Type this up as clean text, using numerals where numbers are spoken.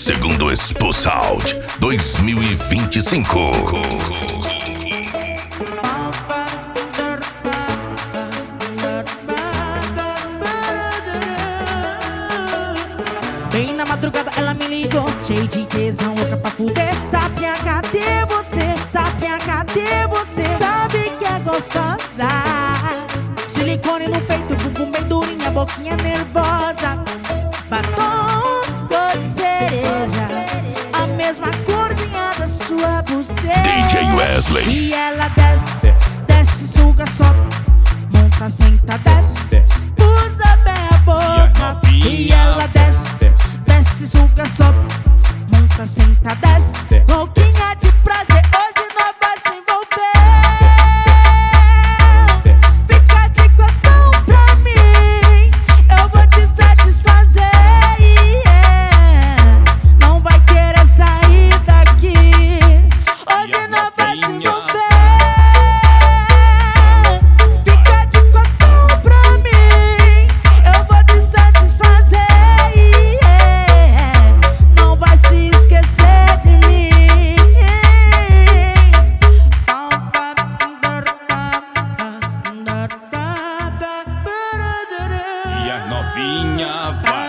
Segundo Expo Sound 2025. Bem na madrugada ela me ligou, cheio de tesão, louca pra fuder. Sapinha, cadê você? Sapinha, cadê você? Sabe que é gostosa. Silicone no peito, bumbum bem durinha, boquinha nervosa. Batom cor de cereja, a mesma corzinha da sua buceta. DJ Wesley. E ela desce, desce, suga, sobe, monta, senta, desce, usa bem a boca. E ela desce, desce, suga, sobe, monta, senta, desce, louquinha de prazer, hoje nós vai se envolver. Fica de cotão pra mim, eu vou te satisfazer. Não vai querer sair daqui, hoje nós vai se envolver. Fica de cotão pra mim, eu vou te satisfazer. Não vai se esquecer de mim. E as novinha vai.